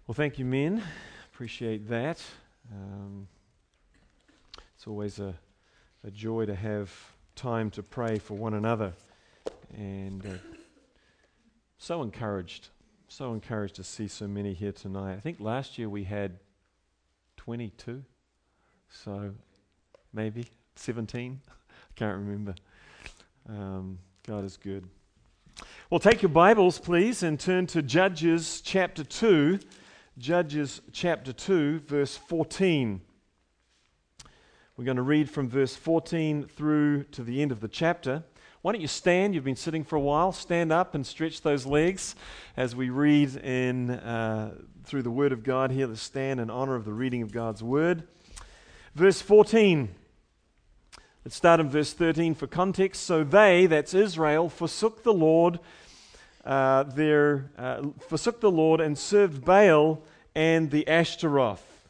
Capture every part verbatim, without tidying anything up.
Well, thank you, men. Appreciate that. Um, it's always a, a joy to have time to pray for one another. And uh, so encouraged, so encouraged to see so many here tonight. I think last year we had twenty-two, so maybe seventeen. I can't remember. Um, God is good. Well, take your Bibles, please, and turn to Judges chapter two. Judges chapter two, verse fourteen. We're going to read from verse fourteen through to the end of the chapter. Why don't you stand? You've been sitting for a while. Stand up and stretch those legs as we read in uh, through the Word of God here. Let's stand in honor of the reading of God's Word. Verse fourteen. Let's start in verse thirteen for context. So they, that's Israel, forsook the Lord, uh, their, uh, forsook the Lord and served Baal and the Ashtaroth.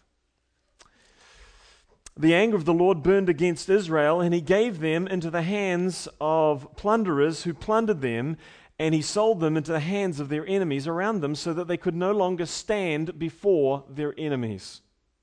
The anger of the Lord burned against Israel, and he gave them into the hands of plunderers who plundered them, and he sold them into the hands of their enemies around them, so that they could no longer stand before their enemies.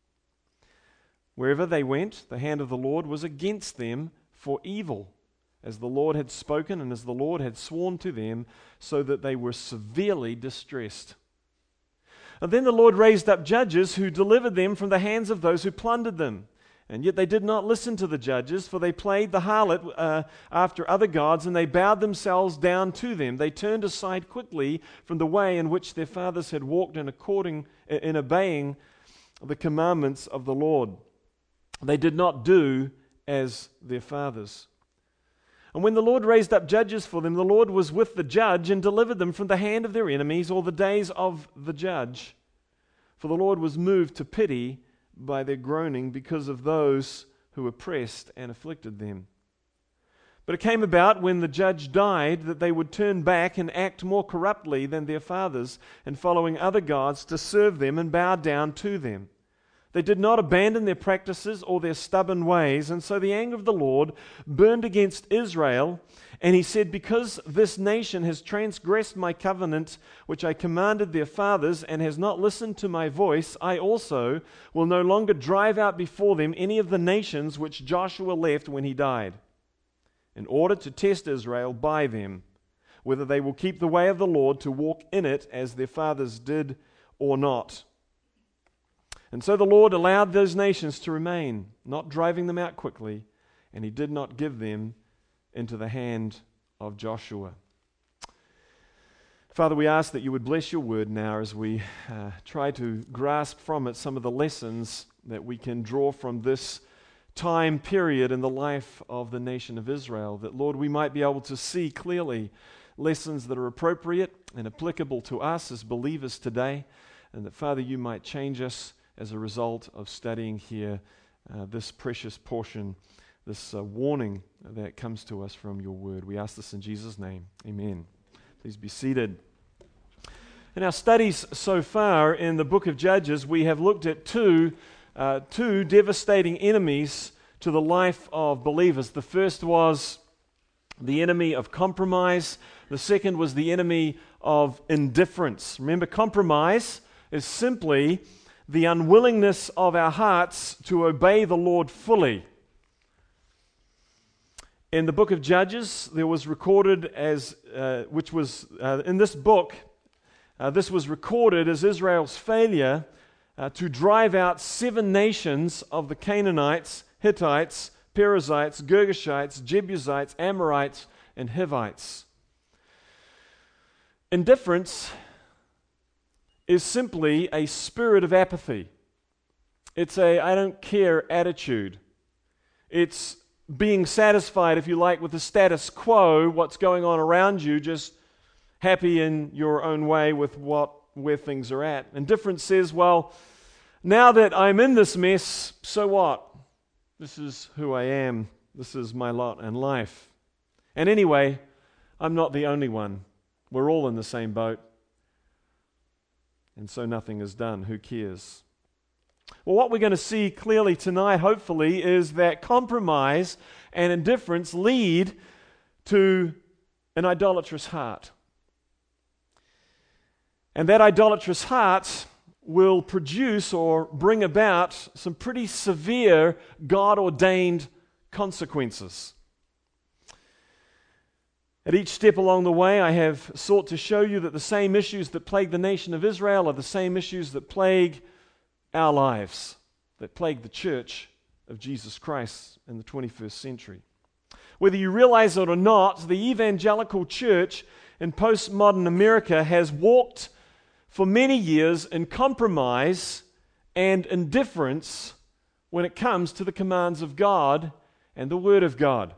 Wherever they went, the hand of the Lord was against them for evil, as the Lord had spoken and as the Lord had sworn to them, so that they were severely distressed. And then the Lord raised up judges who delivered them from the hands of those who plundered them. And yet they did not listen to the judges, for they played the harlot uh, after other gods, and they bowed themselves down to them. They turned aside quickly from the way in which their fathers had walked in according in obeying the commandments of the Lord. They did not do as their fathers. And when the Lord raised up judges for them, the Lord was with the judge and delivered them from the hand of their enemies all the days of the judge. For the Lord was moved to pity by their groaning because of those who oppressed and afflicted them. But it came about when the judge died that they would turn back and act more corruptly than their fathers, and following other gods to serve them and bow down to them. They did not abandon their practices or their stubborn ways, and so the anger of the Lord burned against Israel, and he said, because this nation has transgressed my covenant, which I commanded their fathers, and has not listened to my voice, I also will no longer drive out before them any of the nations which Joshua left when he died, in order to test Israel by them, whether they will keep the way of the Lord to walk in it as their fathers did or not. And so the Lord allowed those nations to remain, not driving them out quickly, and he did not give them into the hand of Joshua. Father, we ask that you would bless your word now as we uh, try to grasp from it some of the lessons that we can draw from this time period in the life of the nation of Israel, that, Lord, we might be able to see clearly lessons that are appropriate and applicable to us as believers today, and that, Father, you might change us as a result of studying here uh, this precious portion, this uh, warning that comes to us from your word. We ask this in Jesus' name. Amen. Please be seated. In our studies so far in the book of Judges, we have looked at two, uh, two devastating enemies to the life of believers. The first was the enemy of compromise. The second was the enemy of indifference. Remember, compromise is simply the unwillingness of our hearts to obey the Lord fully. In the book of Judges, there was recorded as, uh, which was, uh, in this book, uh, this was recorded as Israel's failure uh, to drive out seven nations of the Canaanites, Hittites, Perizzites, Girgashites, Jebusites, Amorites, and Hivites. Indifference is simply a spirit of apathy. It's a I don't care attitude. It's being satisfied, if you like, with the status quo, what's going on around you, just happy in your own way with what where things are at. Indifference says, well, now that I'm in this mess, so what? This is who I am. This is my lot in life. And anyway, I'm not the only one. We're all in the same boat. And so nothing is done. Who cares? Well, what we're going to see clearly tonight, hopefully, is that compromise and indifference lead to an idolatrous heart. And that idolatrous heart will produce or bring about some pretty severe God-ordained consequences. At each step along the way, I have sought to show you that the same issues that plague the nation of Israel are the same issues that plague our lives, that plague the church of Jesus Christ in the twenty-first century. Whether you realize it or not, the evangelical church in postmodern America has walked for many years in compromise and indifference when it comes to the commands of God and the Word of God.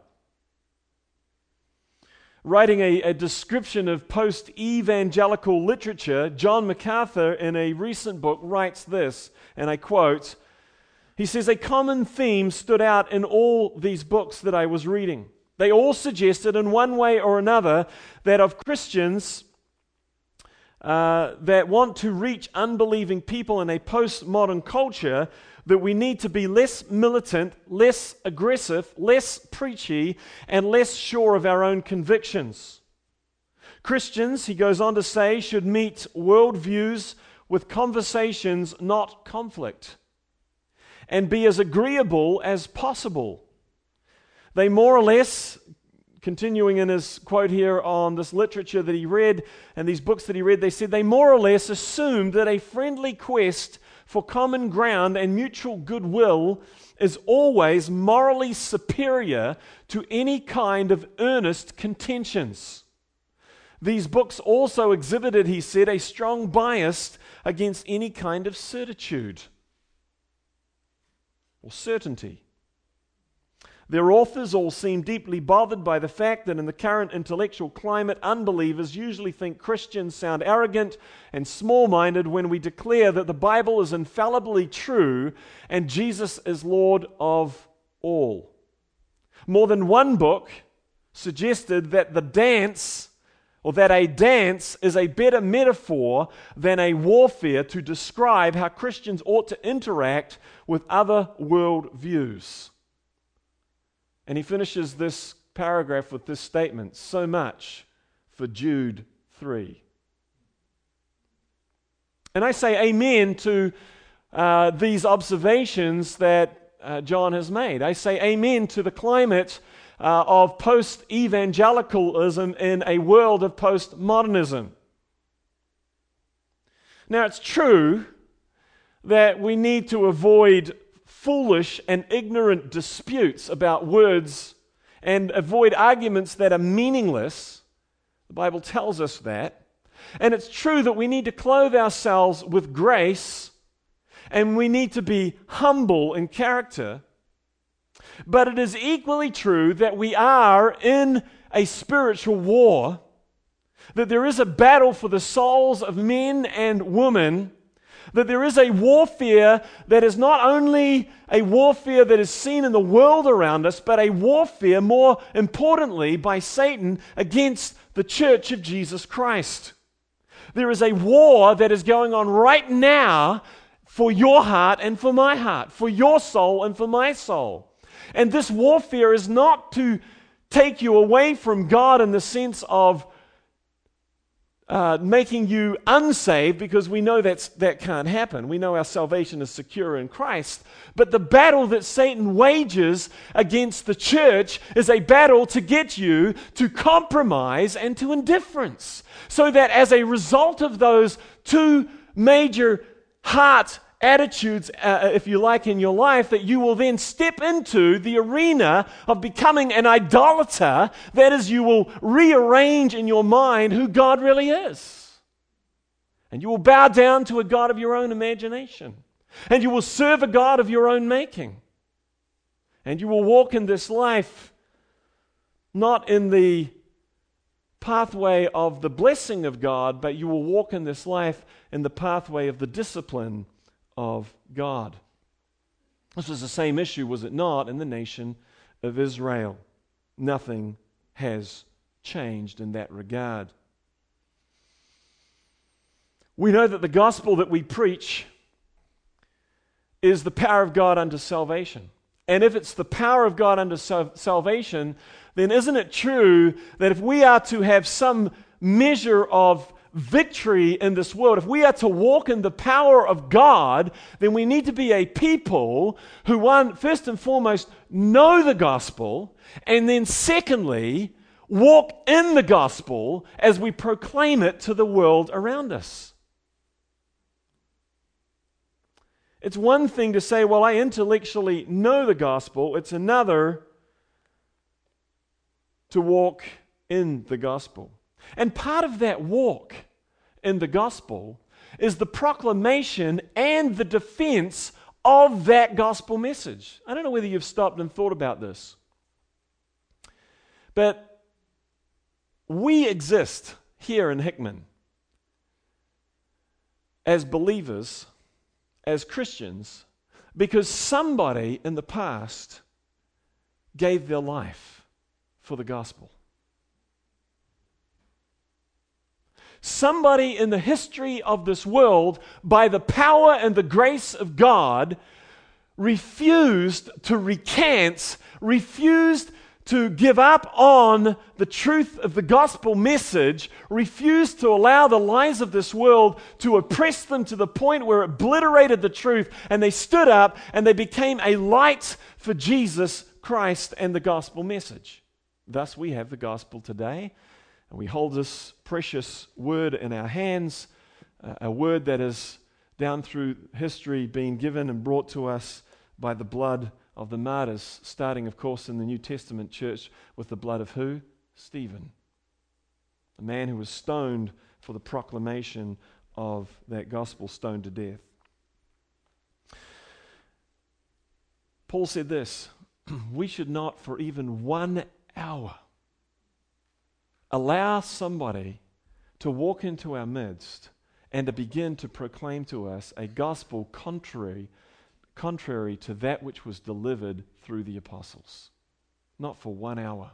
Writing a, a description of post-evangelical literature, John MacArthur, in a recent book, writes this, and I quote, he says, "A common theme stood out in all these books that I was reading. They all suggested in one way or another that of Christians uh, that want to reach unbelieving people in a postmodern culture, that we need to be less militant, less aggressive, less preachy, and less sure of our own convictions. Christians," he goes on to say, "should meet worldviews with conversations, not conflict, and be as agreeable as possible. They more or less," continuing in his quote here on this literature that he read and these books that he read, they said, "they more or less assumed that a friendly quest for common ground and mutual goodwill is always morally superior to any kind of earnest contentions. These books also exhibited," he said, "a strong bias against any kind of certitude or certainty. Their authors all seem deeply bothered by the fact that in the current intellectual climate, unbelievers usually think Christians sound arrogant and small-minded when we declare that the Bible is infallibly true and Jesus is Lord of all. More than one book suggested that the dance, or that a dance is a better metaphor than a warfare to describe how Christians ought to interact with other world views." And he finishes this paragraph with this statement, "So much for Jude three." And I say amen to uh, these observations that uh, John has made. I say amen to the climate uh, of post-evangelicalism in a world of postmodernism. Now, it's true that we need to avoid foolish and ignorant disputes about words and avoid arguments that are meaningless. The Bible tells us that. And it's true that we need to clothe ourselves with grace and we need to be humble in character. But it is equally true that we are in a spiritual war, that there is a battle for the souls of men and women, that there is a warfare that is not only a warfare that is seen in the world around us, but a warfare, more importantly, by Satan against the church of Jesus Christ. There is a war that is going on right now for your heart and for my heart, for your soul and for my soul. And this warfare is not to take you away from God in the sense of Uh, making you unsaved, because we know that's, that can't happen. We know our salvation is secure in Christ. But the battle that Satan wages against the church is a battle to get you to compromise and to indifference. So that as a result of those two major heart attitudes, uh, if you like, in your life, that you will then step into the arena of becoming an idolater. That is, you will rearrange in your mind who God really is. And you will bow down to a God of your own imagination. And you will serve a God of your own making. And you will walk in this life not in the pathway of the blessing of God, but you will walk in this life in the pathway of the discipline of God. This was the same issue, was it not, in the nation of Israel? Nothing has changed in that regard. We know that the gospel that we preach is the power of God unto salvation. And if it's the power of God unto salvation, then isn't it true that if we are to have some measure of victory in this world, if we are to walk in the power of God, then we need to be a people who, one, first and foremost, know the gospel, and then secondly, walk in the gospel as we proclaim it to the world around us. It's one thing to say, well, I intellectually know the gospel. It's another to walk in the gospel. And part of that walk in the gospel is the proclamation and the defense of that gospel message. I don't know whether you've stopped and thought about this, but we exist here in Hickman as believers, as Christians, because somebody in the past gave their life for the gospel. Somebody in the history of this world, by the power and the grace of God, refused to recant, refused to give up on the truth of the gospel message, refused to allow the lies of this world to oppress them to the point where it obliterated the truth, and they stood up and they became a light for Jesus Christ and the gospel message. Thus we have the gospel today, and we hold this precious word in our hands, uh, a word that has down through history been given and brought to us by the blood of the martyrs, starting, of course, in the New Testament church with the blood of who? Stephen, a man who was stoned for the proclamation of that gospel, stoned to death. Paul said this, we should not for even one hour allow somebody to walk into our midst and to begin to proclaim to us a gospel contrary contrary to that which was delivered through the apostles. Not for one hour.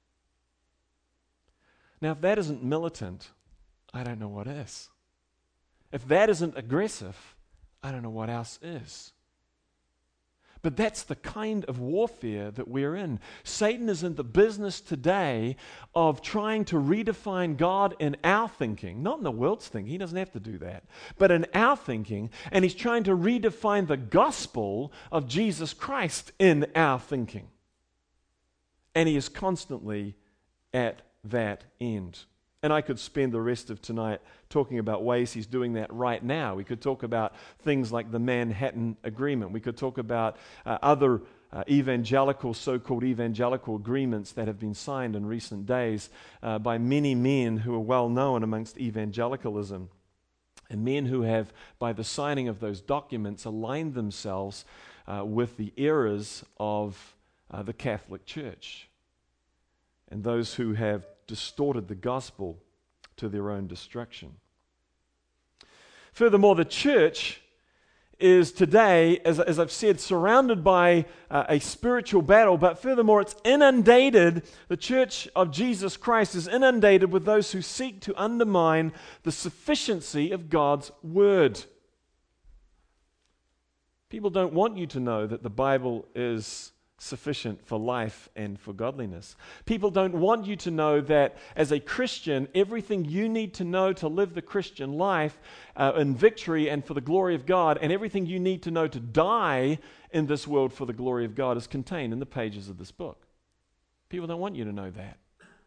Now, if that isn't militant, I don't know what is. If that isn't aggressive, I don't know what else is. But that's the kind of warfare that we're in. Satan is in the business today of trying to redefine God in our thinking, not in the world's thinking. He doesn't have to do that. But in our thinking, and he's trying to redefine the gospel of Jesus Christ in our thinking. And he is constantly at that end. And I could spend the rest of tonight talking about ways he's doing that right now. We could talk about things like the Manhattan Agreement. We could talk about uh, other uh, evangelical, so-called evangelical agreements that have been signed in recent days uh, by many men who are well known amongst evangelicalism, and men who have, by the signing of those documents, aligned themselves uh, with the errors of uh, the Catholic Church, and those who have distorted the gospel to their own destruction. Furthermore, the church is today, as, as I've said, surrounded by uh, a spiritual battle, but furthermore, it's inundated, the church of Jesus Christ is inundated with those who seek to undermine the sufficiency of God's word. People don't want you to know that the Bible is sufficient for life and for godliness. People don't want you to know that as a Christian, everything you need to know to live the Christian life uh, in victory and for the glory of God, and everything you need to know to die in this world for the glory of God is contained in the pages of this book. People don't want you to know that.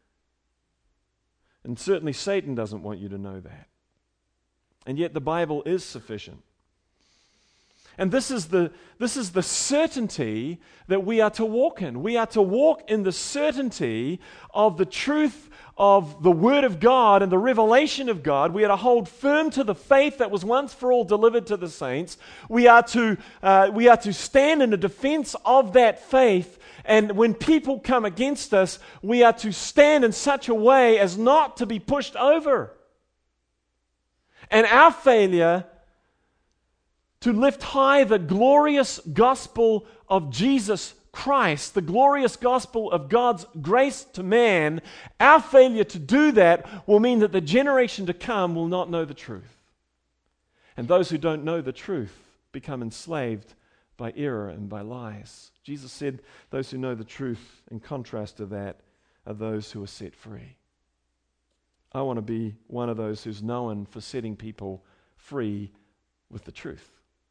And certainly Satan doesn't want you to know that. And yet the Bible is sufficient. And this is the this is the certainty that we are to walk in. We are to walk in the certainty of the truth of the Word of God and the revelation of God. We are to hold firm to the faith that was once for all delivered to the saints. We are to uh, we are to stand in the defense of that faith. And when people come against us, we are to stand in such a way as not to be pushed over. And our failure to lift high the glorious gospel of Jesus Christ, the glorious gospel of God's grace to man, our failure to do that will mean that the generation to come will not know the truth. And those who don't know the truth become enslaved by error and by lies. Jesus said those who know the truth, in contrast to that, are those who are set free. I want to be one of those who's known for setting people free with the truth.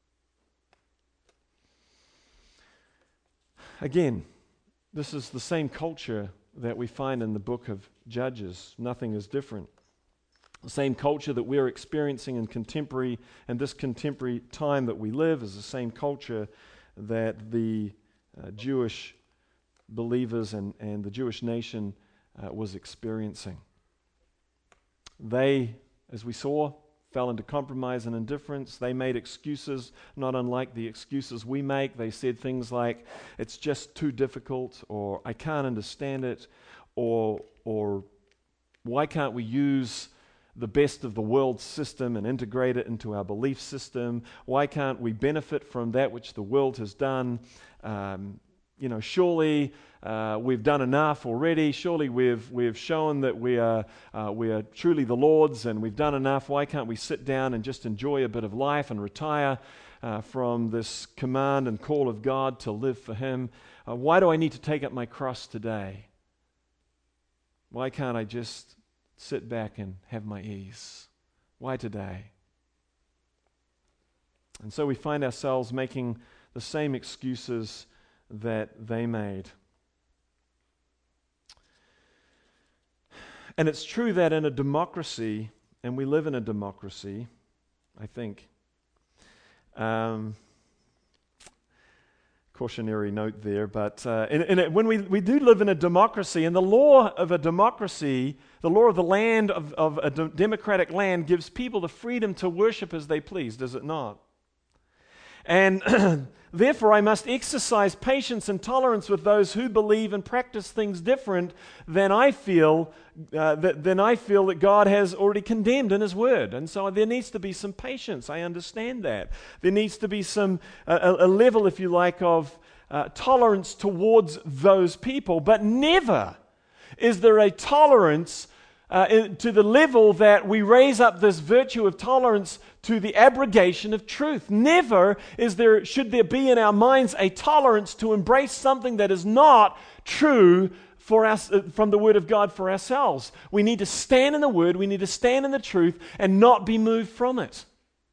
Again, this is the same culture that we find in the book of Judges. Nothing is different. The same culture that we're experiencing in contemporary, and this contemporary time that we live is the same culture that the uh, Jewish believers and, and the Jewish nation uh, was experiencing. They, as we saw, fell into compromise and indifference. They made excuses, not unlike the excuses we make. They said things like, it's just too difficult, or I can't understand it, or or why can't we use the best of the world system and integrate it into our belief system? Why can't we benefit from that which the world has done? Um, you know, surely uh, we've done enough already. Surely we've we've shown that we are uh, we are truly the Lord's, and we've done enough. Why can't we sit down and just enjoy a bit of life and retire uh, from this command and call of God to live for Him? Uh, why do I need to take up my cross today? Why can't I just sit back and have my ease? Why today? And so we find ourselves making the same excuses that they made. And it's true that in a democracy, and we live in a democracy, I think, um, cautionary note there, but uh, in, in a, when we, we do live in a democracy, and the law of a democracy, the law of the land, of, of a de- democratic land, gives people the freedom to worship as they please, does it not? And therefore I must exercise patience and tolerance with those who believe and practice things different than I feel uh, that, than I feel that God has already condemned in His Word. And so there needs to be some patience. I understand that. There needs to be some a, a level, if you like, of uh, tolerance towards those people. But never is there a tolerance Uh, in, to the level that we raise up this virtue of tolerance to the abrogation of truth. Never is there, should there be in our minds a tolerance to embrace something that is not true for us, uh, from the Word of God for ourselves. We need to stand in the Word, we need to stand in the truth and not be moved from it.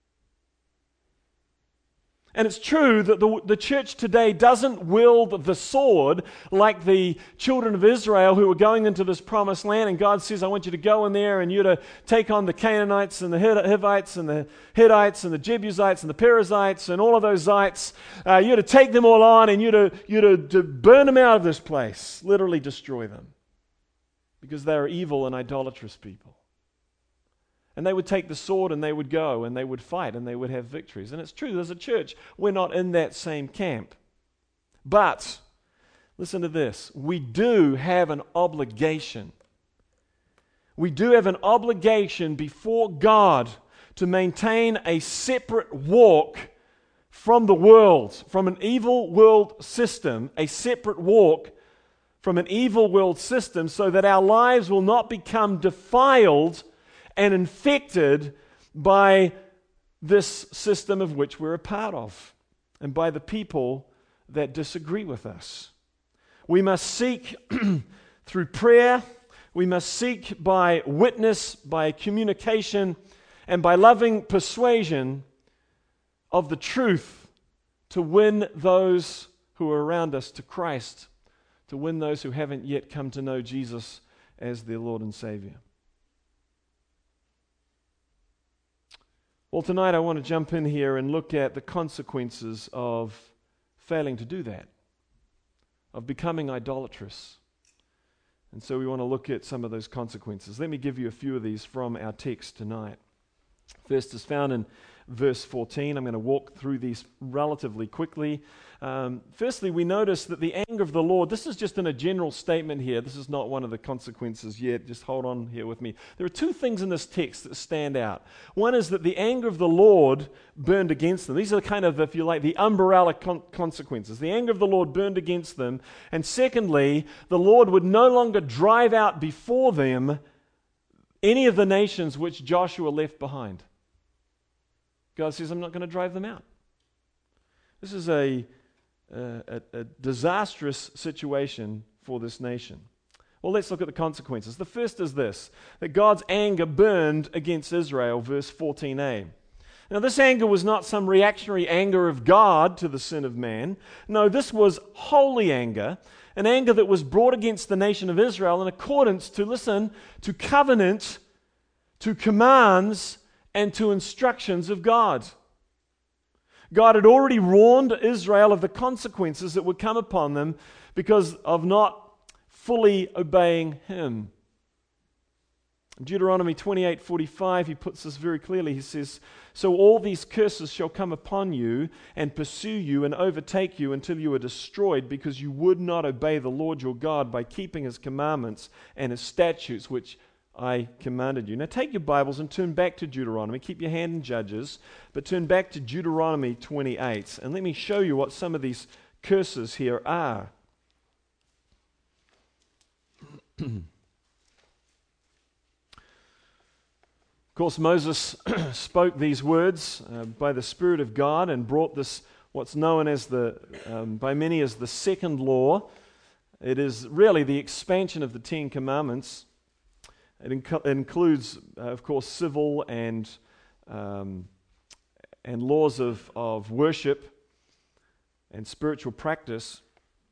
And it's true that the, the church today doesn't wield the sword like the children of Israel who were going into this promised land, and God says, I want you to go in there and you're to take on the Canaanites and the Hivites and the Hittites and the Jebusites and the Perizzites and all of those Zites. Uh, you're to take them all on and you're, to, you're to, to burn them out of this place, literally destroy them, because they are evil and idolatrous people. And they would take the sword and they would go and they would fight and they would have victories. And it's true, as a church, we're not in that same camp. But, listen to this, we do have an obligation. We do have an obligation before God to maintain a separate walk from the world, from an evil world system, a separate walk from an evil world system, so that our lives will not become defiled and infected by this system of which we're a part of, and by the people that disagree with us. We must seek through prayer, we must seek by witness, by communication, and by loving persuasion of the truth to win those who are around us to Christ, to win those who haven't yet come to know Jesus as their Lord and Savior. Well, tonight I want to jump in here and look at the consequences of failing to do that, of becoming idolatrous. And so we want to look at some of those consequences. Let me give you a few of these from our text tonight. First is found in verse fourteen. I'm going to walk through these relatively quickly. Um, firstly, we notice that the anger of the Lord, this is just in a general statement here. This is not one of the consequences yet. Just hold on here with me. There are two things in this text that stand out. One is that the anger of the Lord burned against them. These are kind of, if you like, the umbrella con- consequences. The anger of the Lord burned against them. And secondly, the Lord would no longer drive out before them any of the nations which Joshua left behind. God says, I'm not going to drive them out. This is a, a, a disastrous situation for this nation. Well, let's look at the consequences. The first is this, that God's anger burned against Israel, verse fourteen a. Now, this anger was not some reactionary anger of God to the sin of man. No, this was holy anger, an anger that was brought against the nation of Israel in accordance to, listen, to covenant, to commands, and to instructions of God. God had already warned Israel of the consequences that would come upon them because of not fully obeying Him. In Deuteronomy twenty-eight forty-five, he puts this very clearly. He says, "So all these curses shall come upon you and pursue you and overtake you until you are destroyed, because you would not obey the Lord your God by keeping His commandments and His statutes, which I commanded you." Now take your Bibles and turn back to Deuteronomy. Keep your hand in Judges, but turn back to Deuteronomy twenty-eight. And let me show you what some of these curses here are. Of course, Moses spoke these words uh, by the Spirit of God and brought this, what's known as the, um, by many as the second law. It is really the expansion of the Ten Commandments. It, inc- it includes, uh, of course, civil and um, and laws of, of worship and spiritual practice.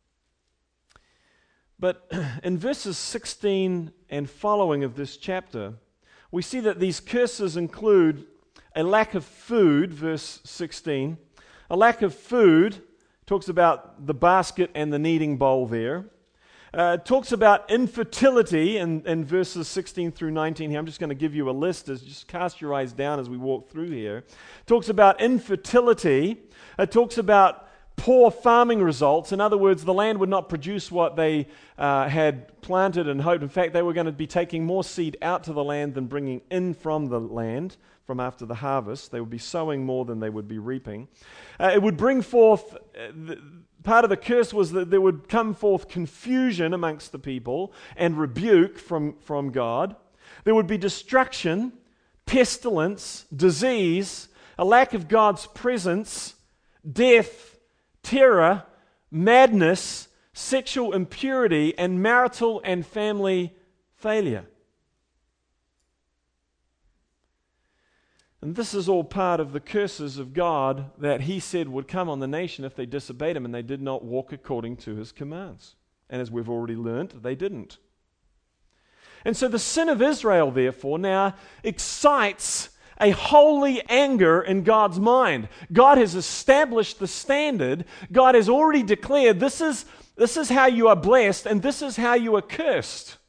But in verses sixteen and following of this chapter, we see that these curses include a lack of food, verse sixteen. A lack of food, talks about the basket and the kneading bowl there. Uh, it talks about infertility in, in verses sixteen through nineteen here. I'm just going to give you a list, as just cast your eyes down as we walk through here. It talks about infertility. It talks about poor farming results. In other words, the land would not produce what they uh, had planted and hoped. In fact, they were going to be taking more seed out to the land than bringing in from the land from after the harvest. They would be sowing more than they would be reaping. Uh, it would bring forth, uh, the, part of the curse was that there would come forth confusion amongst the people and rebuke from, from God. There would be destruction, pestilence, disease, a lack of God's presence, death, terror, madness, sexual impurity, and marital and family failure. And this is all part of the curses of God that He said would come on the nation if they disobeyed Him and they did not walk according to His commands. And as we've already learned, they didn't. And so the sin of Israel, therefore, now excites a holy anger in God's mind. God has established the standard. God has already declared this is, this is how you are blessed and this is how you are cursed.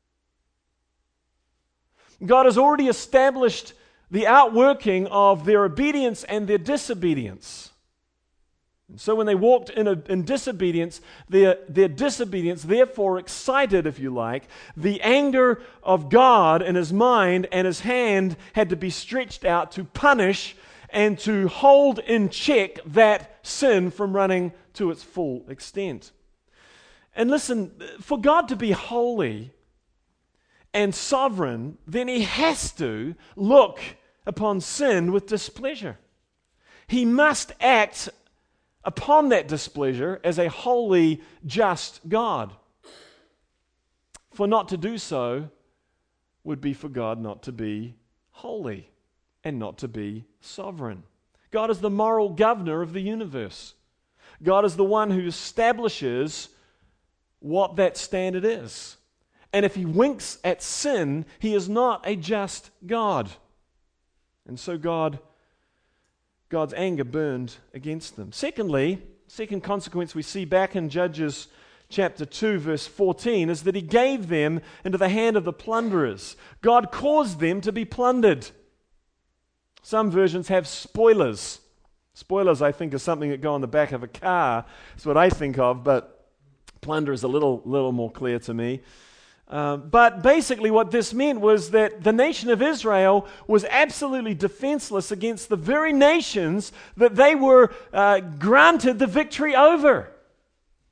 God has already established the outworking of their obedience and their disobedience. And so when they walked in, a, in disobedience, their, their disobedience therefore excited, if you like, the anger of God in His mind, and His hand had to be stretched out to punish and to hold in check that sin from running to its full extent. And listen, for God to be holy and sovereign, then He has to look upon sin with displeasure. He must act upon that displeasure as a holy, just God. For not to do so would be for God not to be holy and not to be sovereign. God is the moral governor of the universe. God is the one who establishes what that standard is. And if He winks at sin, He is not a just God. And so God God's anger burned against them. Secondly, second consequence we see back in Judges chapter two, verse fourteen, is that He gave them into the hand of the plunderers. God caused them to be plundered. Some versions have spoilers. Spoilers, I think, is something that go on the back of a car. That's what I think of, but plunder is a little, little more clear to me. Um, but basically what this meant was that the nation of Israel was absolutely defenseless against the very nations that they were uh, granted the victory over.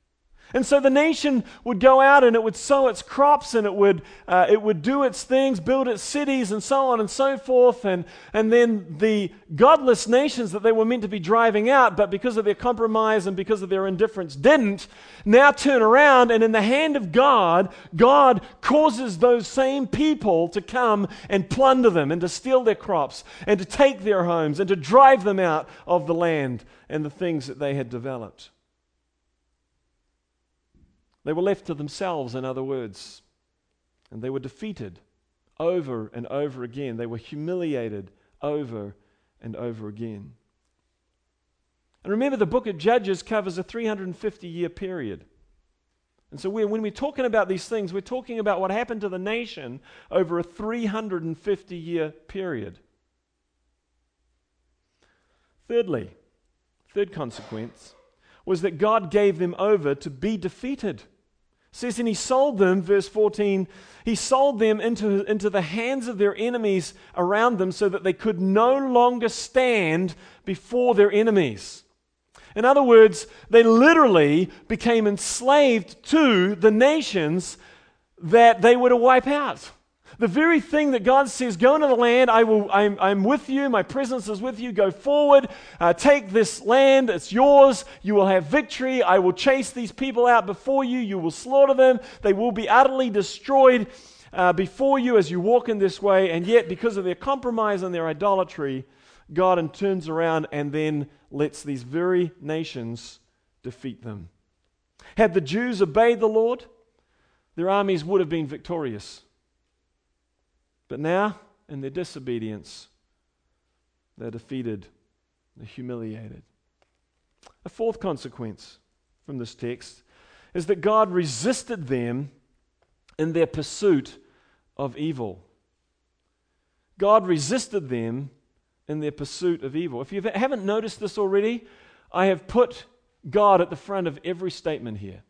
And so the nation would go out and it would sow its crops and it would uh, it would do its things, build its cities and so on and so forth. And, and then the godless nations that they were meant to be driving out, but because of their compromise and because of their indifference didn't, now turn around, and in the hand of God, God causes those same people to come and plunder them and to steal their crops and to take their homes and to drive them out of the land and the things that they had developed. They were left to themselves, in other words, and they were defeated over and over again. They were humiliated over and over again. And remember, the book of Judges covers a three hundred fifty year period. And so we're, when we're talking about these things, we're talking about what happened to the nation over a three hundred fifty year period. Thirdly, third consequence was that God gave them over to be defeated. It says, and he sold them, verse fourteen, he sold them into, into the hands of their enemies around them so that they could no longer stand before their enemies. In other words, they literally became enslaved to the nations that they were to wipe out. The very thing that God says, go into the land, I will, I'm, I'm with you, my presence is with you, go forward, uh, take this land, it's yours, you will have victory, I will chase these people out before you, you will slaughter them, they will be utterly destroyed uh, before you as you walk in this way, and yet because of their compromise and their idolatry, God turns around and then lets these very nations defeat them. Had the Jews obeyed the Lord, their armies would have been victorious. But now, in their disobedience, they're defeated, they're humiliated. A fourth consequence from this text is that God resisted them in their pursuit of evil. God resisted them in their pursuit of evil. If you haven't noticed this already, I have put God at the front of every statement here.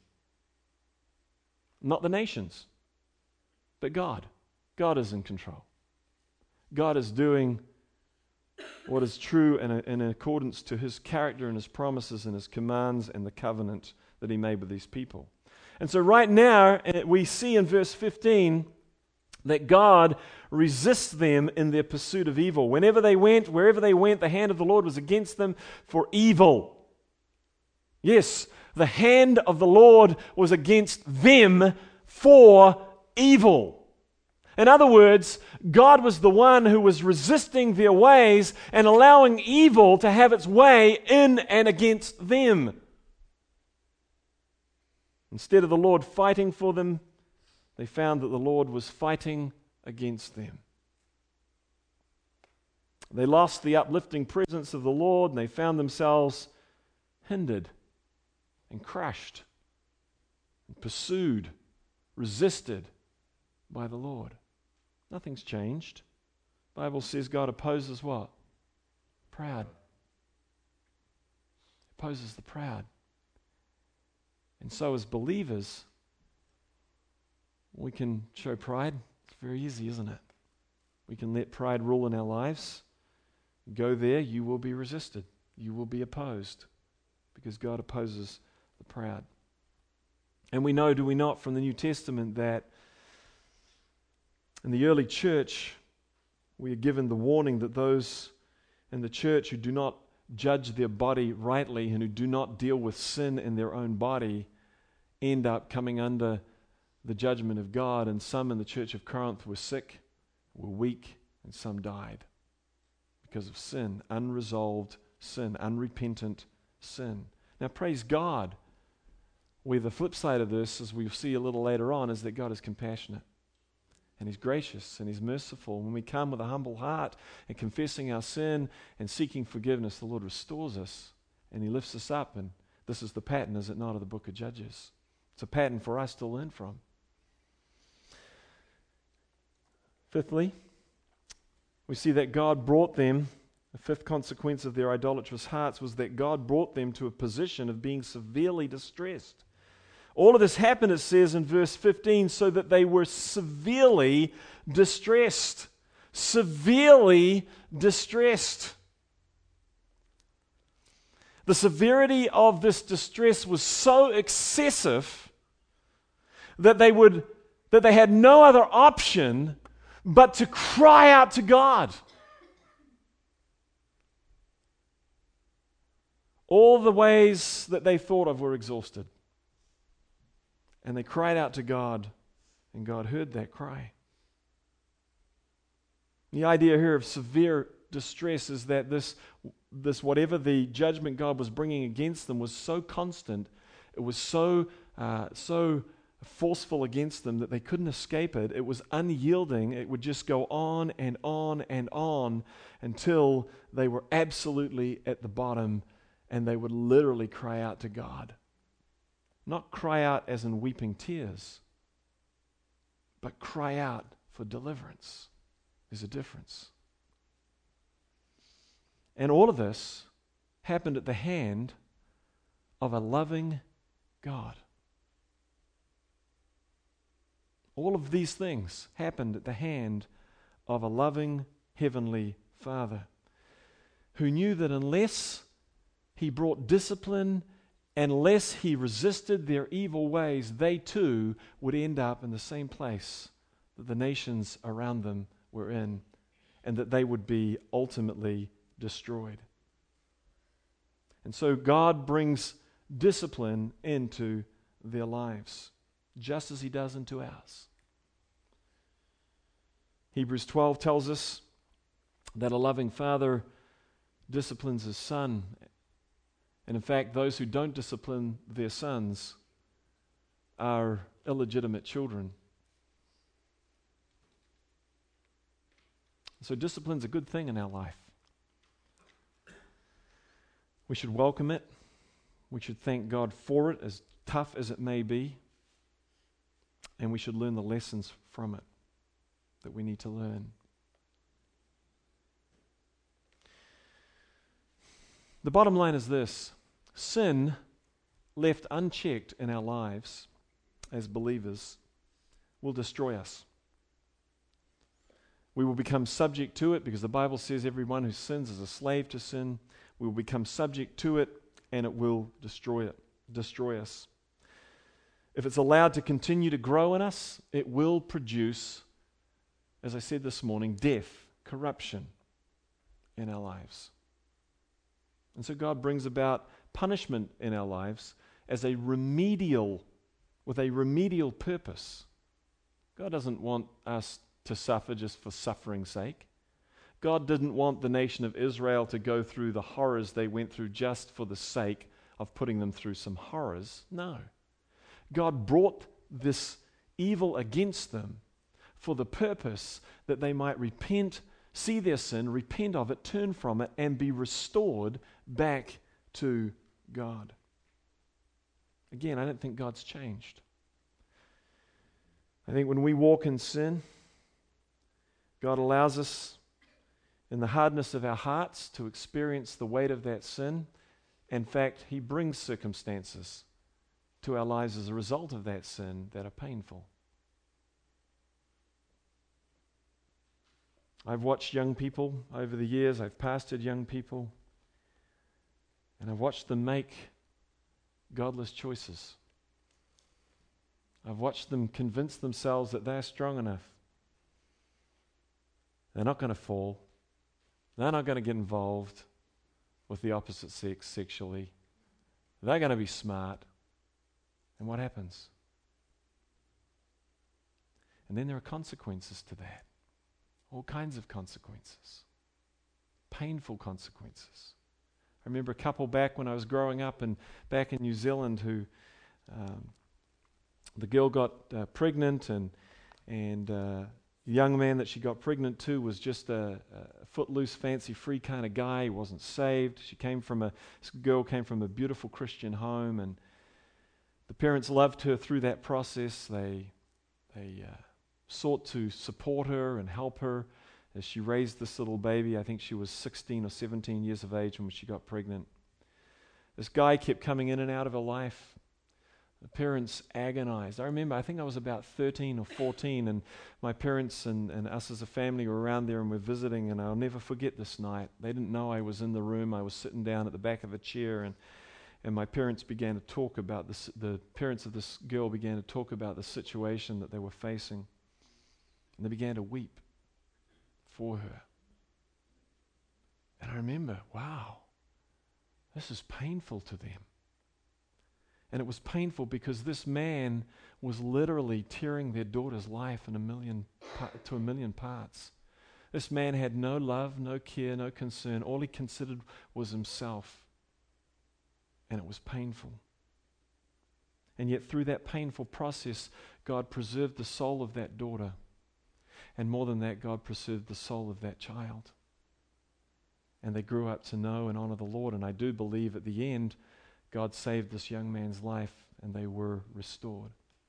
Not the nations, but God. God is in control. God is doing what is true in, a, in accordance to his character and his promises and his commands and the covenant that he made with these people. And so right now, we see in verse fifteen that God resists them in their pursuit of evil. Whenever they went, wherever they went, the hand of the Lord was against them for evil. Yes, the hand of the Lord was against them for evil. In other words, God was the one who was resisting their ways and allowing evil to have its way in and against them. Instead of the Lord fighting for them, they found that the Lord was fighting against them. They lost the uplifting presence of the Lord, and they found themselves hindered and crushed and pursued, resisted by the Lord. Nothing's changed. The Bible says God opposes what? Proud. Opposes the proud. And so as believers, we can show pride. It's very easy, isn't it? We can let pride rule in our lives. Go there, you will be resisted. You will be opposed because God opposes the proud. And we know, do we not, from the New Testament that in the early church, we are given the warning that those in the church who do not judge their body rightly and who do not deal with sin in their own body end up coming under the judgment of God. And some in the church of Corinth were sick, were weak, and some died because of sin, unresolved sin, unrepentant sin. Now, praise God, where the flip side of this, as we'll see a little later on, is that God is compassionate. And he's gracious and he's merciful. When we come with a humble heart and confessing our sin and seeking forgiveness, the Lord restores us and he lifts us up. And this is the pattern, is it not, of the book of Judges? It's a pattern for us to learn from. Fifthly, we see that God brought them, the fifth consequence of their idolatrous hearts was that God brought them to a position of being severely distressed. All of this happened, it says in verse fifteen, so that they were severely distressed. Severely distressed. The severity of this distress was so excessive that they would that they had no other option but to cry out to God. All the ways that they thought of were exhausted. And they cried out to God, and God heard that cry. The idea here of severe distress is that this, this whatever the judgment God was bringing against them was so constant, it was so, uh, so forceful against them that they couldn't escape it. It was unyielding. It would just go on and on and on until they were absolutely at the bottom, and they would literally cry out to God. Not cry out as in weeping tears, but cry out for deliverance. There's a difference. And all of this happened at the hand of a loving God. All of these things happened at the hand of a loving Heavenly Father who knew that unless He brought discipline, unless He resisted their evil ways, they too would end up in the same place that the nations around them were in, and that they would be ultimately destroyed. And so God brings discipline into their lives, just as He does into ours. Hebrews twelve tells us that a loving Father disciplines His Son. And in fact, those who don't discipline their sons are illegitimate children. So discipline's a good thing in our life. We should welcome it. We should thank God for it, as tough as it may be. And we should learn the lessons from it that we need to learn. The bottom line is this: sin, left unchecked in our lives as believers, will destroy us. We will become subject to it because the Bible says everyone who sins is a slave to sin. We will become subject to it, and it will destroy it, destroy us. If it's allowed to continue to grow in us, it will produce, as I said this morning, death, corruption in our lives. And so God brings about punishment in our lives as a remedial, with a remedial purpose. God doesn't want us to suffer just for suffering's sake. God didn't want the nation of Israel to go through the horrors they went through just for the sake of putting them through some horrors. No. God brought this evil against them for the purpose that they might repent, see their sin, repent of it, turn from it, and be restored back to God. Again, I don't think God's changed. I think when we walk in sin, God allows us in the hardness of our hearts to experience the weight of that sin. In fact, He brings circumstances to our lives as a result of that sin that are painful. I've watched young people over the years, I've pastored young people, and I've watched them make godless choices. I've watched them convince themselves that they're strong enough. They're not going to fall. They're not going to get involved with the opposite sex sexually. They're going to be smart. And what happens? And then there are consequences to that. All kinds of consequences. Painful consequences. I remember a couple back when I was growing up and back in New Zealand who um, the girl got uh, pregnant and and uh, the young man that she got pregnant to was just a, a footloose, fancy-free kind of guy. He wasn't saved. She came from a this girl came from a beautiful Christian home, and the parents loved her through that process. They they uh, sought to support her and help her as she raised this little baby. I think she was sixteen or seventeen years of age when she got pregnant. This guy kept coming in and out of her life. The parents agonized. I remember, I think I was about thirteen or fourteen, and my parents and, and us as a family were around there and we're visiting, and I'll never forget this night. They didn't know I was in the room. I was sitting down at the back of a chair, and And my parents began to talk about this, the parents of this girl began to talk about the situation that they were facing. And they began to weep for her. And I remember, wow, this is painful to them. And it was painful because this man was literally tearing their daughter's life in a million to a million parts. This man had no love, no care, no concern. All he considered was himself. And it was painful. And yet through that painful process, God preserved the soul of that daughter. And more than that, God preserved the soul of that child. And they grew up to know and honor the Lord. And I do believe at the end, God saved this young man's life and they were restored.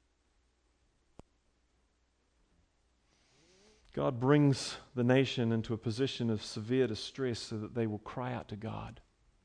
God brings the nation into a position of severe distress so that they will cry out to God.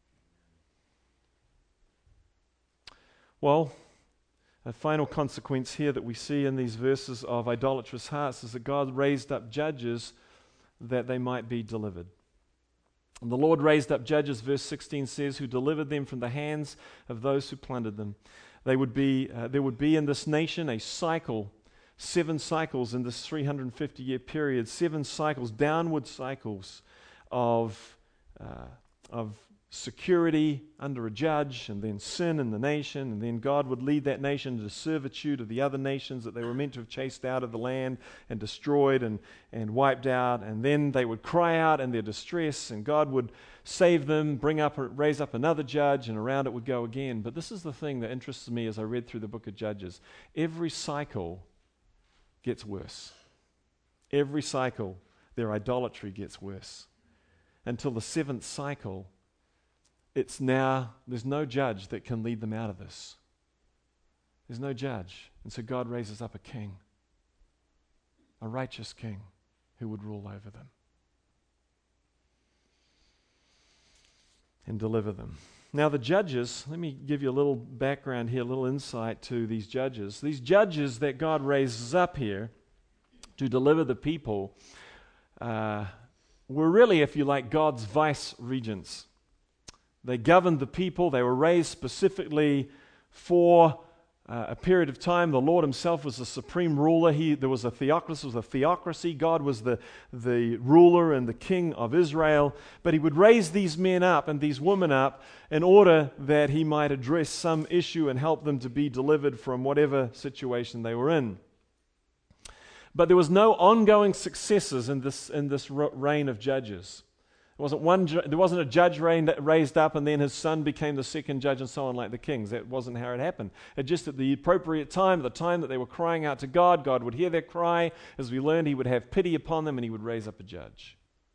Well, a final consequence here that we see in these verses of idolatrous hearts is that God raised up judges that they might be delivered. And the Lord raised up judges, verse sixteen says, who delivered them from the hands of those who plundered them. They would be, uh, there would be in this nation a cycle, seven cycles in this three hundred fifty year period, seven cycles, downward cycles of, uh, of security under a judge, and then sin in the nation, and then God would lead that nation into servitude of the other nations that they were meant to have chased out of the land and destroyed and, and wiped out, and then they would cry out in their distress, and God would save them, bring up, raise up another judge, and around it would go again. But this is the thing that interests me as I read through the book of Judges. Every cycle gets worse. Every cycle, their idolatry gets worse. Until the seventh cycle, it's now, there's no judge that can lead them out of this. There's no judge. And so God raises up a king, a righteous king who would rule over them and deliver them. Now the judges, let me give you a little background here, a little insight to these judges. These judges that God raises up here to deliver the people uh, were really, if you like, God's vice regents. They governed the people. They were raised specifically for uh, a period of time. The Lord himself was the supreme ruler. He, there was a theocracy, was a theocracy. God was the, the ruler and the king of Israel. But he would raise these men up and these women up in order that he might address some issue and help them to be delivered from whatever situation they were in. But there was no ongoing successes in this, in this reign of judges. There wasn't one. There wasn't a judge raised up and then his son became the second judge and so on like the kings. That wasn't how it happened. It just at the appropriate time, the time that they were crying out to God, God would hear their cry. As we learned, he would have pity upon them and he would raise up a judge.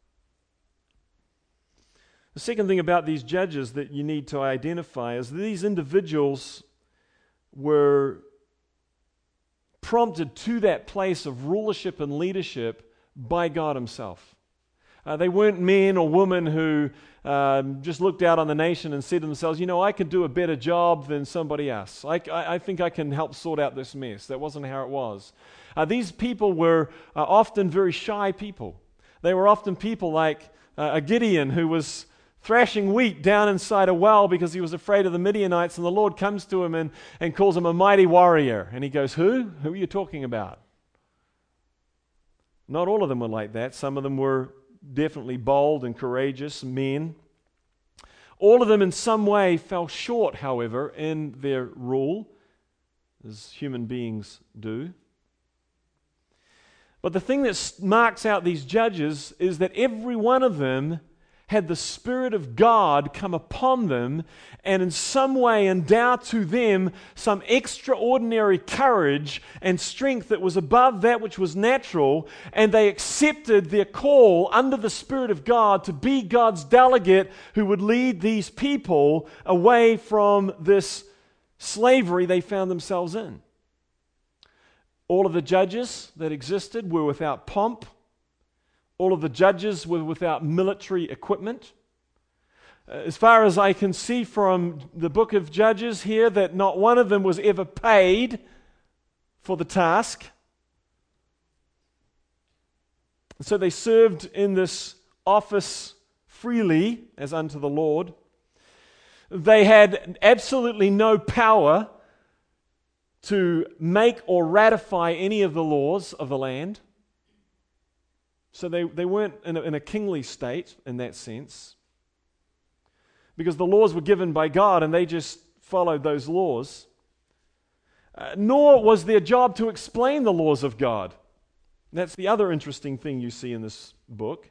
The second thing about these judges that you need to identify is that these individuals were prompted to that place of rulership and leadership by God himself. Uh, they weren't men or women who um, just looked out on the nation and said to themselves, you know, I could do a better job than somebody else. I, I, I think I can help sort out this mess. That wasn't how it was. Uh, these people were uh, often very shy people. They were often people like uh, a Gideon who was thrashing wheat down inside a well because he was afraid of the Midianites, and the Lord comes to him and, and calls him a mighty warrior. And he goes, who? Who are you talking about? Not all of them were like that. Some of them were definitely bold and courageous men. All of them in some way fell short, however, in their rule, as human beings do. But the thing that marks out these judges is that every one of them had the Spirit of God come upon them and in some way endow to them some extraordinary courage and strength that was above that which was natural, and they accepted their call under the Spirit of God to be God's delegate who would lead these people away from this slavery they found themselves in. All of the judges that existed were without pomp. All of the judges were without military equipment. as far as I can see from the book of Judges here, that not one of them was ever paid for the task. So they served in this office freely as unto the Lord. They had absolutely no power to make or ratify any of the laws of the land. So they, they weren't in a, in a kingly state in that sense, because the laws were given by God and they just followed those laws. Uh, nor was their job to explain the laws of God. That's the other interesting thing you see in this book.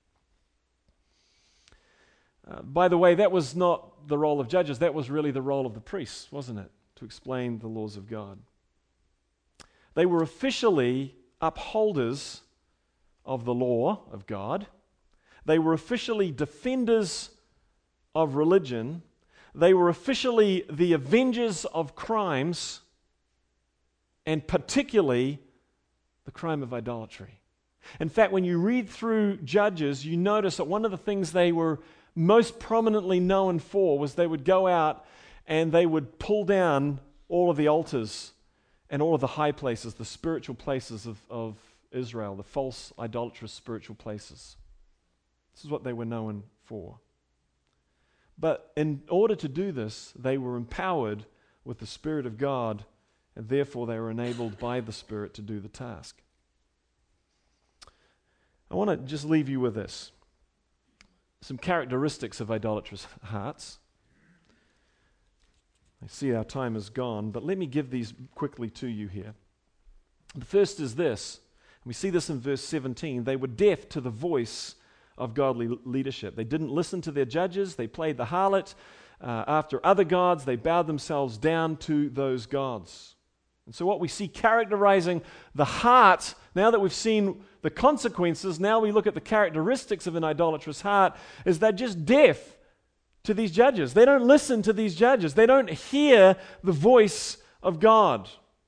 Uh, by the way, that was not the role of judges. That was really the role of the priests, wasn't it? To explain the laws of God. They were officially upholders of the law of God. They were officially defenders of religion. They were officially the avengers of crimes, and particularly the crime of idolatry. In fact, when you read through Judges, you notice that one of the things they were most prominently known for was they would go out and they would pull down all of the altars and all of the high places, the spiritual places of, of Israel, the false idolatrous spiritual places. This is what they were known for. But in order to do this, they were empowered with the Spirit of God, and therefore they were enabled by the Spirit to do the task. I want to just leave you with this. Some characteristics of idolatrous hearts. I see our time is gone, but let me give these quickly to you here. The first is this. We see this in verse seventeen. They were deaf to the voice of godly leadership. They didn't listen to their judges. They played the harlot uh, after other gods. They bowed themselves down to those gods. And so what we see characterizing the heart, now that we've seen the consequences, now we look at the characteristics of an idolatrous heart, is they're just deaf to these judges. They don't listen to these judges. They don't hear the voice of God.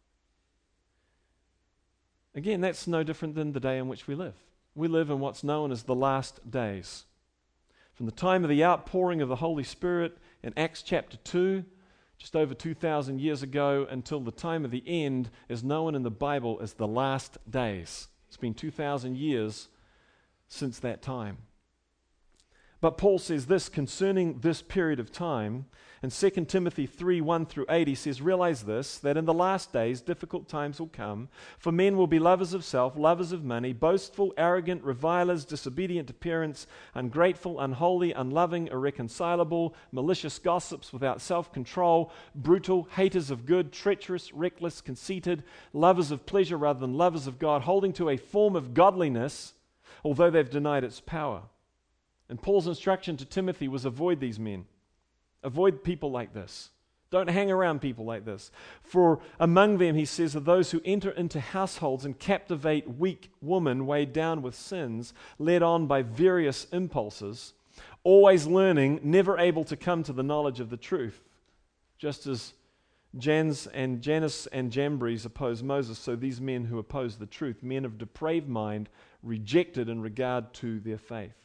Again, that's no different than the day in which we live. We live in what's known as the last days. From the time of the outpouring of the Holy Spirit in Acts chapter two, just over two thousand years ago, until the time of the end, is known in the Bible as the last days. It's been two thousand years since that time. But Paul says this concerning this period of time. In Second Timothy three, one through eight, he says, realize this, that in the last days difficult times will come, for men will be lovers of self, lovers of money, boastful, arrogant, revilers, disobedient to parents, ungrateful, unholy, unloving, irreconcilable, malicious gossips, without self-control, brutal, haters of good, treacherous, reckless, conceited, lovers of pleasure rather than lovers of God, holding to a form of godliness, although they've denied its power. And Paul's instruction to Timothy was avoid these men. Avoid people like this. Don't hang around people like this. For among them, he says, are those who enter into households and captivate weak women weighed down with sins, led on by various impulses, always learning, never able to come to the knowledge of the truth. Just as Jannes and Jannes and Jambres opposed Moses, so these men who oppose the truth, men of depraved mind, rejected in regard to their faith.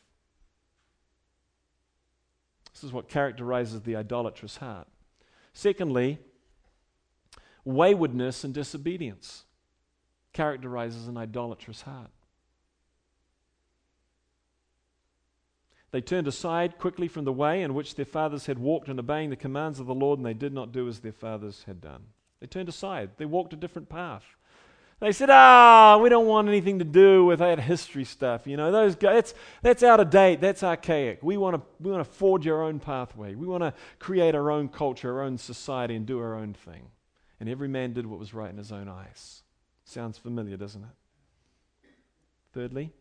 This is what characterizes the idolatrous heart. Secondly, waywardness and disobedience characterizes an idolatrous heart. They turned aside quickly from the way in which their fathers had walked in obeying the commands of the Lord, and they did not do as their fathers had done. They turned aside. They walked a different path. They said, ah, we don't want anything to do with that history stuff. You know, those guys, that's, that's out of date. That's archaic. We want to we want to forge our own pathway. We want to create our own culture, our own society, and do our own thing. And every man did what was right in his own eyes. Sounds familiar, doesn't it? Thirdly,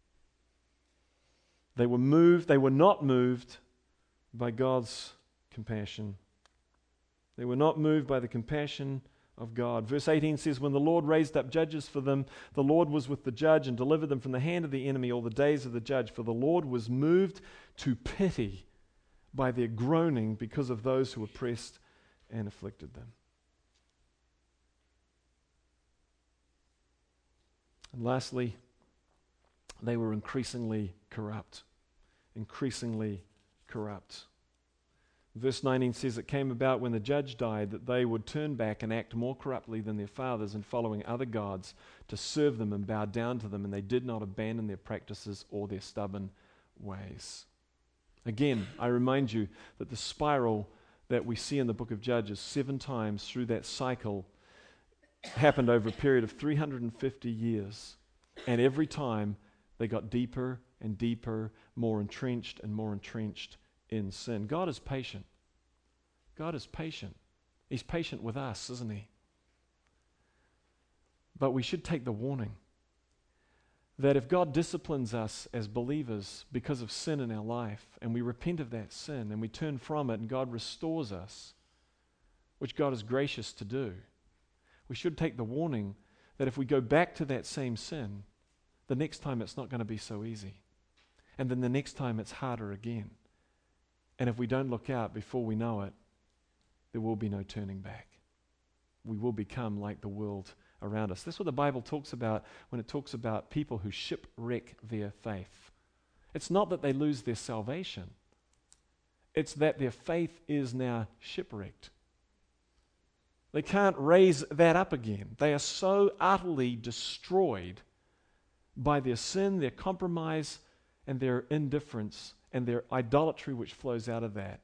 they were moved, they were not moved by God's compassion. They were not moved by the compassion of God. Verse eighteen says, when the Lord raised up judges for them, the Lord was with the judge and delivered them from the hand of the enemy all the days of the judge. For the Lord was moved to pity by their groaning because of those who oppressed and afflicted them. And lastly, they were increasingly corrupt. Increasingly corrupt. Verse nineteen says, it came about when the judge died that they would turn back and act more corruptly than their fathers in following other gods to serve them and bow down to them, and they did not abandon their practices or their stubborn ways. Again, I remind you that the spiral that we see in the book of Judges seven times through that cycle happened over a period of three hundred fifty years. And every time they got deeper and deeper, more entrenched and more entrenched in sin. God is patient. God is patient. He's patient with us, isn't he? But we should take the warning that if God disciplines us as believers because of sin in our life, and we repent of that sin and we turn from it and God restores us, which God is gracious to do, we should take the warning that if we go back to that same sin, the next time it's not going to be so easy. And then the next time it's harder again. And if we don't look out before we know it, there will be no turning back. We will become like the world around us. That's what the Bible talks about when it talks about people who shipwreck their faith. It's not that they lose their salvation. It's that their faith is now shipwrecked. They can't raise that up again. They are so utterly destroyed by their sin, their compromise, and their indifference, and their idolatry which flows out of that,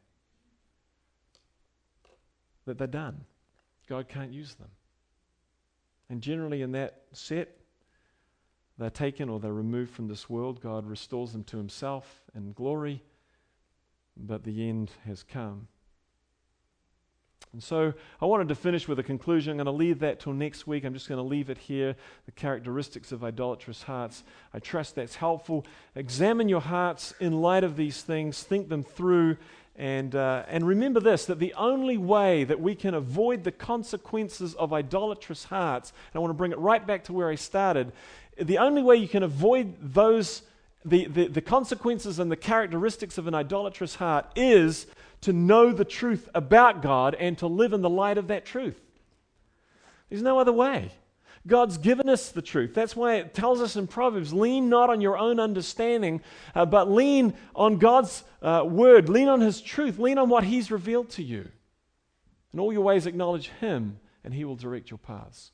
that they're done. God can't use them. And generally in that set, they're taken or they're removed from this world. God restores them to himself in glory, but the end has come. And so I wanted to finish with a conclusion. I'm going to leave that till next week. I'm just going to leave it here, the characteristics of idolatrous hearts. I trust that's helpful. Examine your hearts in light of these things. Think them through. And, uh, and remember this, that the only way that we can avoid the consequences of idolatrous hearts, and I want to bring it right back to where I started, the only way you can avoid those, the, the, the consequences and the characteristics of an idolatrous heart is to know the truth about God and to live in the light of that truth. There's no other way. God's given us the truth. That's why it tells us in Proverbs, lean not on your own understanding, uh, but lean on God's uh, word. Lean on his truth. Lean on what he's revealed to you. In all your ways acknowledge him, and he will direct your paths.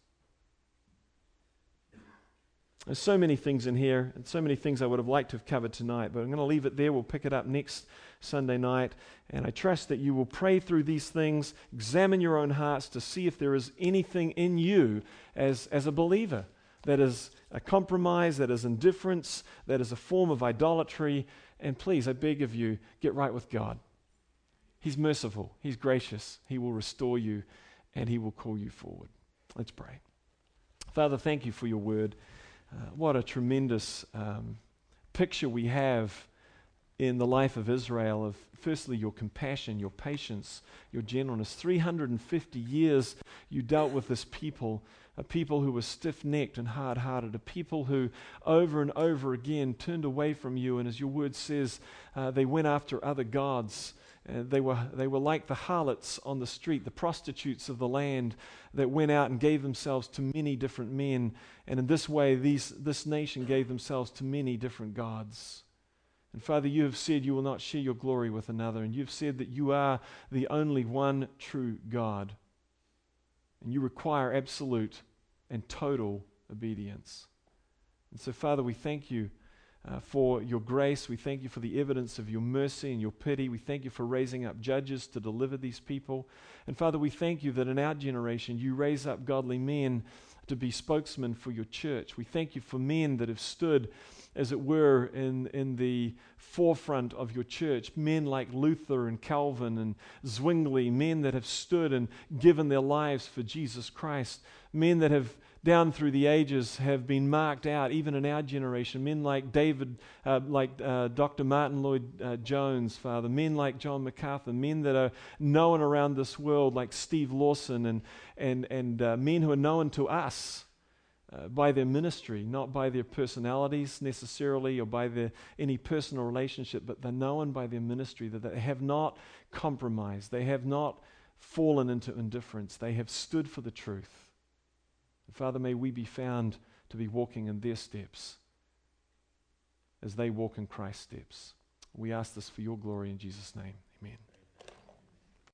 There's so many things in here, and so many things I would have liked to have covered tonight, but I'm going to leave it there. We'll pick it up next Sunday night, and I trust that you will pray through these things, examine your own hearts to see if there is anything in you as, as a believer that is a compromise, that is indifference, that is a form of idolatry, and please, I beg of you, get right with God. He's merciful, he's gracious, he will restore you, and he will call you forward. Let's pray. Father, thank you for your word. Uh, what a tremendous um, picture we have in the life of Israel of, firstly, your compassion, your patience, your gentleness. three hundred fifty years you dealt with this people, a people who were stiff-necked and hard-hearted, a people who over and over again turned away from you, and as your word says, uh, they went after other gods. Uh, they were they were like the harlots on the street, the prostitutes of the land that went out and gave themselves to many different men. And in this way, these this nation gave themselves to many different gods. And Father, you have said you will not share your glory with another. And you've said that you are the only one true God. And you require absolute and total obedience. And so, Father, we thank you Uh, for your grace. We thank you for the evidence of your mercy and your pity. We thank you for raising up judges to deliver these people. And Father, we thank you that in our generation you raise up godly men to be spokesmen for your church. We thank you for men that have stood, as it were, in, in the forefront of your church. Men like Luther and Calvin and Zwingli, men that have stood and given their lives for Jesus Christ. Men that have down through the ages have been marked out, even in our generation. Men like David, uh, like uh, Doctor Martin Lloyd-Jones, uh, Father. Men like John MacArthur. Men that are known around this world like Steve Lawson, and and and uh, men who are known to us uh, by their ministry, not by their personalities necessarily or by their any personal relationship, but they're known by their ministry, that they have not compromised. They have not fallen into indifference. They have stood for the truth. Father, may we be found to be walking in their steps as they walk in Christ's steps. We ask this for your glory in Jesus' name. Amen.